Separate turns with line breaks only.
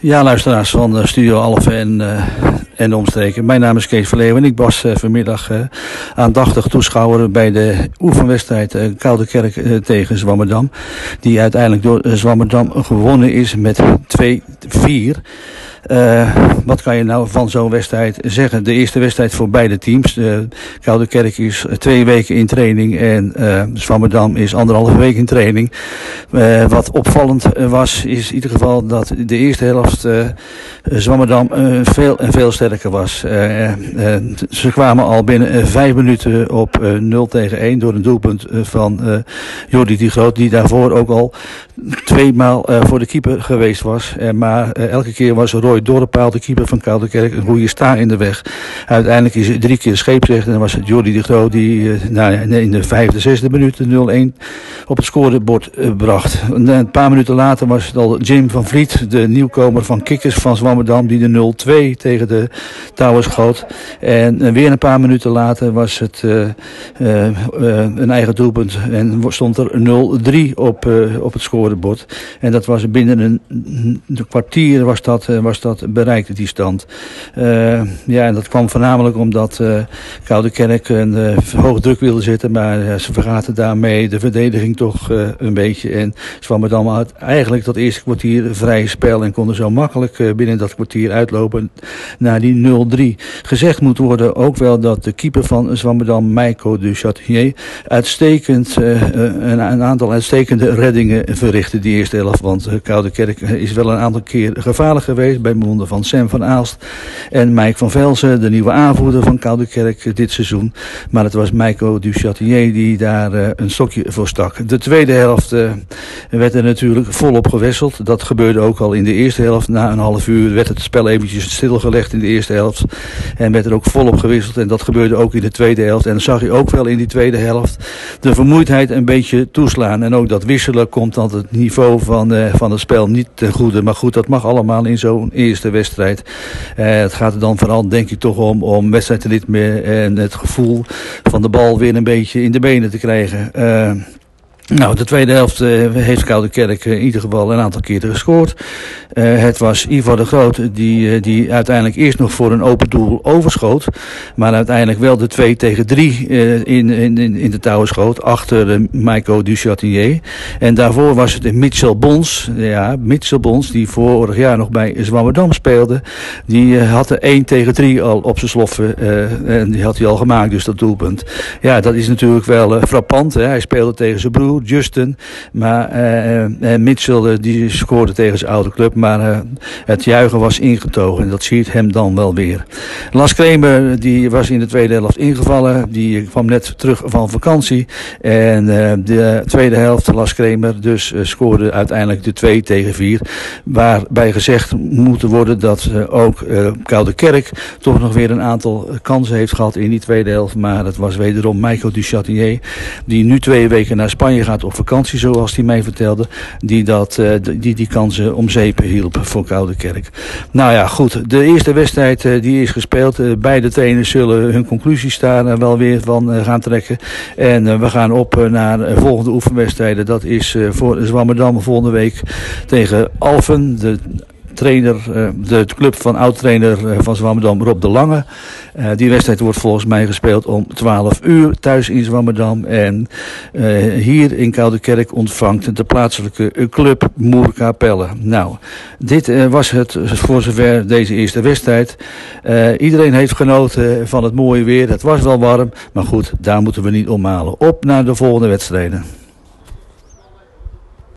Ja, luisteraars van Studio Alphen en de omstreken. Mijn naam is Kees Verleeuwen en ik was vanmiddag aandachtig toeschouwer bij de oefenwedstrijd Koudekerk tegen Zwammerdam. Die uiteindelijk door Zwammerdam gewonnen is met 2-4. Wat kan je nou van zo'n wedstrijd zeggen? De eerste wedstrijd voor beide teams. Koudekerk is 2 weken in training en Zwammerdam is 1,5 week in training. Wat opvallend was, is in ieder geval dat de eerste helft Zwammerdam veel sterker was. Ze kwamen al binnen 5 minuten op 0-1 door een doelpunt van Jordi de Groot, die daarvoor ook al 2 maal voor de keeper geweest was. Maar elke keer was Roy Dorrepaal, de keeper van Koudekerk, een goede sta in de weg. Uiteindelijk is 3 keer scheepsrecht en dan was het Jordi de Groot die in de 5e, 6e minuut 0-1 op het scorebord bracht. Een paar minuten later was het al Jim van Vliet, de nieuwkomer van Kikkers van Zwammerdam, die de 0-2 tegen de touwen schoot. En weer een paar minuten later was het een eigen doelpunt en stond er 0-3 op het scorebord. En dat was binnen een kwartier was dat bereikte die stand. Ja, en dat kwam voornamelijk omdat Koudekerk een hoge druk wilde zetten, maar ze vergaten daarmee de verdediging toch een beetje. En Zwammerdam had eigenlijk dat eerste kwartier vrij spel en konden zo makkelijk binnen dat kwartier uitlopen naar die 0-3. Gezegd moet worden ook wel dat de keeper van Zwammerdam, Meiko du Châtelier, een aantal uitstekende reddingen verrichtte die eerste helft. Want Koudekerk is wel een aantal keer gevaarlijk geweest bij monden van Sam van Aalst en Mike van Velzen, de nieuwe aanvoerder van Koudekerk dit seizoen. Maar het was Meiko du Châtelier die daar een stokje voor stak. De tweede helft werd er natuurlijk volop gewisseld. Dat gebeurde ook al in de eerste helft. Na een half uur werd het spel eventjes stilgelegd in de eerste helft. En werd er ook volop gewisseld. En dat gebeurde ook in de tweede helft. En dan zag je ook wel in die tweede helft de vermoeidheid een beetje toeslaan. En ook dat wisselen komt aan het niveau van het spel niet ten goede. Maar goed, dat mag allemaal in zo'n eerste wedstrijd. Het gaat er dan vooral denk ik toch om wedstrijdritme en het gevoel van de bal weer een beetje in de benen te krijgen. Nou, de tweede helft heeft Koudekerk in ieder geval een aantal keren gescoord. Het was Ivar de Groot die uiteindelijk eerst nog voor een open doel overschoot. Maar uiteindelijk wel de 2-3 in de touwen schoot achter Meiko du Châtelier. En daarvoor was het Mitchell Bons. Ja, Mitchell Bons die vorig jaar nog bij Zwammerdam speelde. Die had de 1-3 al op zijn sloffen. En die had hij al gemaakt, dus dat doelpunt. Ja, dat is natuurlijk wel frappant. Hè? Hij speelde tegen zijn broer Justin, maar Mitchell die scoorde tegen zijn oude club, maar het juichen was ingetogen en dat ziet hem dan wel weer. Lars Kramer die was in de tweede helft ingevallen, die kwam net terug van vakantie en de tweede helft Lars Kramer dus scoorde uiteindelijk de 2-4, waarbij gezegd moet worden dat ook Koudekerk toch nog weer een aantal kansen heeft gehad in die tweede helft, maar het was wederom Meiko du Châtelier die nu 2 weken naar Spanje gaat op vakantie, zoals hij mij vertelde, die kansen om zeep hielp voor Koudekerk. Nou ja, goed. De eerste wedstrijd die is gespeeld. Beide trainers zullen hun conclusies daar wel weer van gaan trekken. En we gaan op naar volgende oefenwedstrijden. Dat is voor Zwammerdam volgende week tegen Alphen. De club van oud-trainer van Zwammerdam, Rob de Lange. Die wedstrijd wordt volgens mij gespeeld om 12 uur thuis in Zwammerdam. En hier in Koudekerk ontvangt de plaatselijke club Moerkapelle. Nou, dit was het voor zover deze eerste wedstrijd. Iedereen heeft genoten van het mooie weer. Het was wel warm, maar goed, daar moeten we niet om malen. Op naar de volgende wedstrijden.